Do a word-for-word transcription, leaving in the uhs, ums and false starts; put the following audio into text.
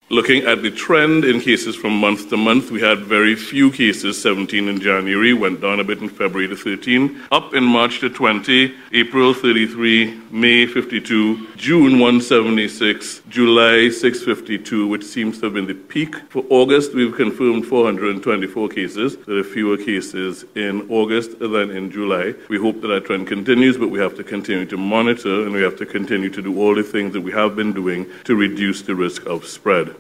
Looking at the trend in cases from month to month, we had very few cases, seventeen in January, went down a bit in February to thirteen, up in March to twenty, April thirty-three, May fifty-two, June one seventy-six, July six fifty-two, which seems to have been the peak. For August, we've confirmed four hundred twenty-four cases. There are fewer cases in August than in July. We hope that that trend continues, but we have to continue to monitor and we have to continue to do all the things that we have been doing to reduce the risk of spread.